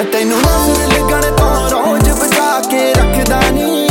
ਤੈਨੂੰ ਨਜ਼ਰ ਲੱਗਣ ਤੋਂ ਰੋਜ਼ ਬਚਾ ਕੇ ਰੱਖਦਾ ਨੀ।